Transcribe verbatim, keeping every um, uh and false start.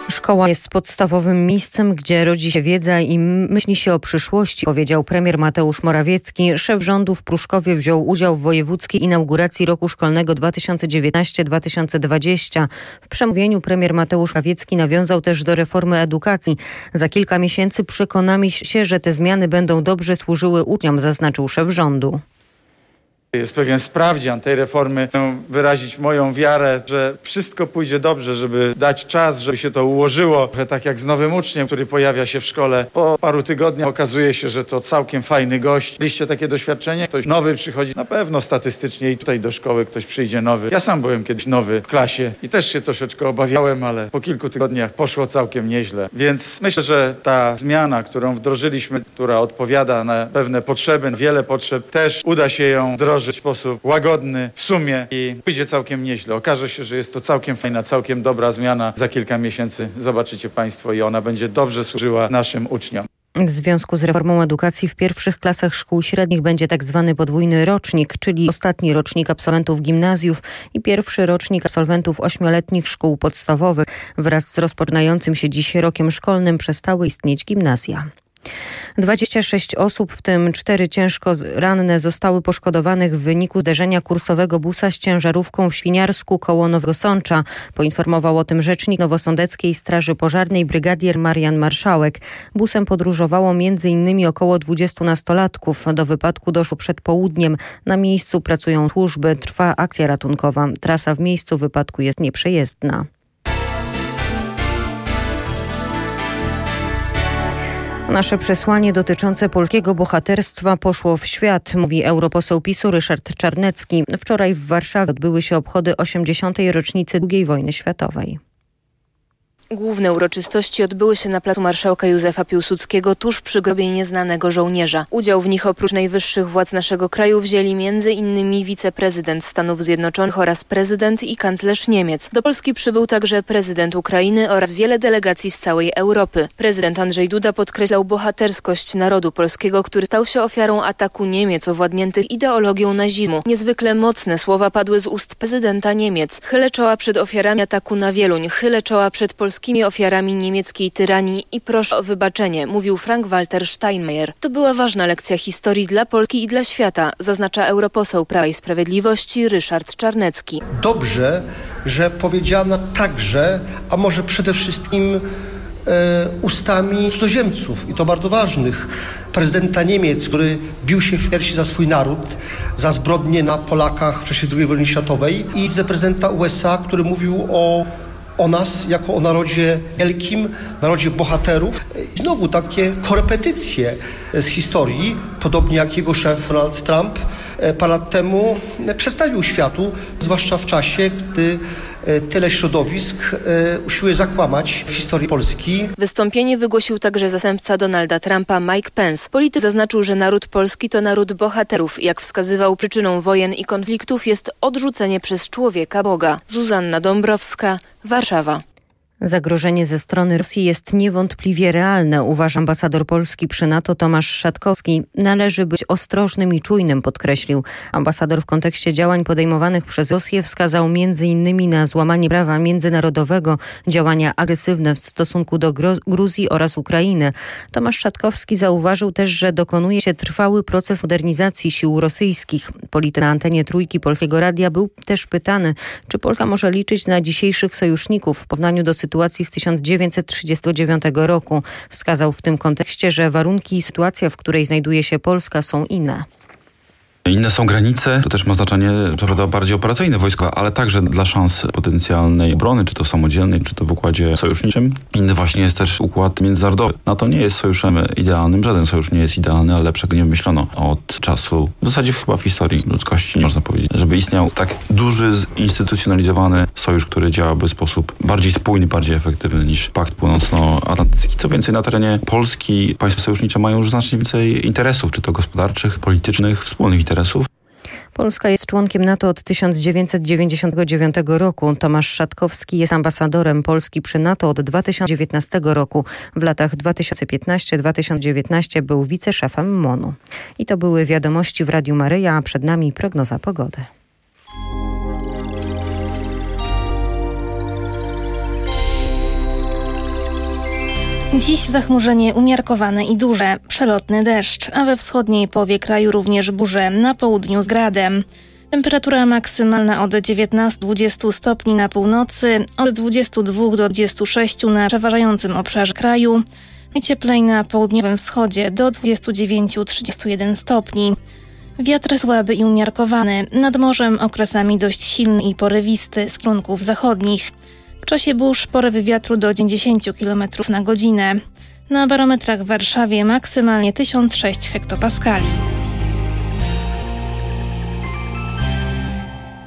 Szkoła jest podstawowym miejscem, gdzie rodzi się wiedza i myśli się o przyszłości, powiedział premier Mateusz Morawiecki. Szef rządu w Pruszkowie wziął udział w wojewódzkiej inauguracji roku szkolnego dwa tysiące dziewiętnaście dwa tysiące dwadzieścia. W przemówieniu premier Mateusz Morawiecki nawiązał też do reformy edukacji. Za kilka miesięcy przekonamy się, że te zmiany będą dobrze służyły uczniom, zaznaczył szef rządu. Jest pewien sprawdzian tej reformy. Chcę wyrazić moją wiarę, że wszystko pójdzie dobrze, żeby dać czas, żeby się to ułożyło. Trochę tak jak z nowym uczniem, który pojawia się w szkole. Po paru tygodniach okazuje się, że to całkiem fajny gość. Mieliście takie doświadczenie? Ktoś nowy przychodzi, na pewno statystycznie i tutaj do szkoły ktoś przyjdzie nowy. Ja sam byłem kiedyś nowy w klasie i też się troszeczkę obawiałem, ale po kilku tygodniach poszło całkiem nieźle. Więc myślę, że ta zmiana, którą wdrożyliśmy, która odpowiada na pewne potrzeby, wiele potrzeb, też uda się ją wdrożyć w sposób łagodny w sumie i pójdzie całkiem nieźle. Okaże się, że jest to całkiem fajna, całkiem dobra zmiana. Za kilka miesięcy zobaczycie Państwo i ona będzie dobrze służyła naszym uczniom. W związku z reformą edukacji w pierwszych klasach szkół średnich będzie tak zwany podwójny rocznik, czyli ostatni rocznik absolwentów gimnazjów i pierwszy rocznik absolwentów ośmioletnich szkół podstawowych. Wraz z rozpoczynającym się dziś rokiem szkolnym przestały istnieć gimnazja. dwadzieścia sześć osób, w tym cztery ciężko ranne, zostały poszkodowanych w wyniku zderzenia kursowego busa z ciężarówką w Świniarsku koło Nowego Sącza. Poinformował o tym rzecznik Nowosądeckiej Straży Pożarnej brygadier Marian Marszałek. Busem podróżowało między innymi około dwudziestu nastolatków. Do wypadku doszło przed południem. Na miejscu pracują służby. Trwa akcja ratunkowa. Trasa w miejscu wypadku jest nieprzejezdna. Nasze przesłanie dotyczące polskiego bohaterstwa poszło w świat, mówi europoseł PiSu Ryszard Czarnecki. Wczoraj w Warszawie odbyły się obchody osiemdziesiątej rocznicy drugiej wojny światowej. Główne uroczystości odbyły się na placu Marszałka Józefa Piłsudskiego tuż przy grobie nieznanego żołnierza. Udział w nich oprócz najwyższych władz naszego kraju wzięli między innymi wiceprezydent Stanów Zjednoczonych oraz prezydent i kanclerz Niemiec. Do Polski przybył także prezydent Ukrainy oraz wiele delegacji z całej Europy. Prezydent Andrzej Duda podkreślał bohaterskość narodu polskiego, który stał się ofiarą ataku Niemiec owładniętych ideologią nazizmu. Niezwykle mocne słowa padły z ust prezydenta Niemiec. Chylę czoła przed ofiarami ataku na Wieluń, chylę czoła przed polskimi ofiarami niemieckiej tyranii i proszę o wybaczenie, mówił Frank-Walter Steinmeier. To była ważna lekcja historii dla Polski i dla świata, zaznacza europoseł Prawa i Sprawiedliwości Ryszard Czarnecki. Dobrze, że powiedziana także, a może przede wszystkim e, ustami cudzoziemców, i to bardzo ważnych, prezydenta Niemiec, który bił się w piersi za swój naród, za zbrodnie na Polakach w czasie drugiej wojny światowej, i wiceprezydenta U S A, który mówił o o nas jako o narodzie wielkim, narodzie bohaterów. I znowu takie korepetycje z historii, podobnie jak jego szef Donald Trump parę lat temu przedstawił światu, zwłaszcza w czasie, gdy tyle środowisk usiłuje zakłamać historię Polski. Wystąpienie wygłosił także zastępca Donalda Trumpa Mike Pence. Polityk zaznaczył, że naród polski to naród bohaterów. Jak wskazywał, przyczyną wojen i konfliktów jest odrzucenie przez człowieka Boga. Zuzanna Dąbrowska, Warszawa. Zagrożenie ze strony Rosji jest niewątpliwie realne, uważa ambasador Polski przy NATO Tomasz Szatkowski. Należy być ostrożnym i czujnym, podkreślił. Ambasador w kontekście działań podejmowanych przez Rosję wskazał między innymi na złamanie prawa międzynarodowego, działania agresywne w stosunku do Gro- Gruzji oraz Ukrainy. Tomasz Szatkowski zauważył też, że dokonuje się trwały proces modernizacji sił rosyjskich. Polityk na antenie Trójki Polskiego Radia był też pytany, czy Polska może liczyć na dzisiejszych sojuszników w porównaniu do sytuacji z tysiąc dziewięćset trzydziestego dziewiątego roku. Wskazał w tym kontekście, że warunki i sytuacja, w której znajduje się Polska, są inne. Inne są granice, to też ma znaczenie to prawda, bardziej operacyjne wojskowe, ale także dla szans potencjalnej obrony, czy to samodzielnej, czy to w układzie sojuszniczym. Inny właśnie jest też układ międzynarodowy. NATO nie jest sojuszem idealnym, żaden sojusz nie jest idealny, ale lepszego nie wymyślono od czasu, w zasadzie chyba w historii ludzkości, można powiedzieć, żeby istniał tak duży, zinstytucjonalizowany sojusz, który działałby w sposób bardziej spójny, bardziej efektywny niż Pakt Północnoatlantycki. Co więcej, na terenie Polski państwa sojusznicze mają już znacznie więcej interesów, czy to gospodarczych, politycznych, wspólnych interesów. Polska jest członkiem NATO od tysiąc dziewięćset dziewięćdziesiątego dziewiątego roku. Tomasz Szatkowski jest ambasadorem Polski przy NATO od dwa tysiące dziewiętnastego roku. W latach dwa tysiące piętnastego do dwa tysiące dziewiętnastego był wiceszefem MONU. I to były wiadomości w Radiu Maryja, a przed nami prognoza pogody. Dziś zachmurzenie umiarkowane i duże, przelotny deszcz, a we wschodniej połowie kraju również burze, na południu z gradem. Temperatura maksymalna od dziewiętnastu do dwudziestu stopni na północy, od dwudziestu dwóch do dwudziestu sześciu na przeważającym obszarze kraju, najcieplej na południowym wschodzie do dwudziestu dziewięciu do trzydziestu jeden stopni. Wiatr słaby i umiarkowany, nad morzem okresami dość silny i porywisty z kierunków zachodnich. W czasie burz porywy wiatru do dziewięćdziesięciu kilometrów na godzinę. Na barometrach w Warszawie maksymalnie tysiąc sześć hektopaskali.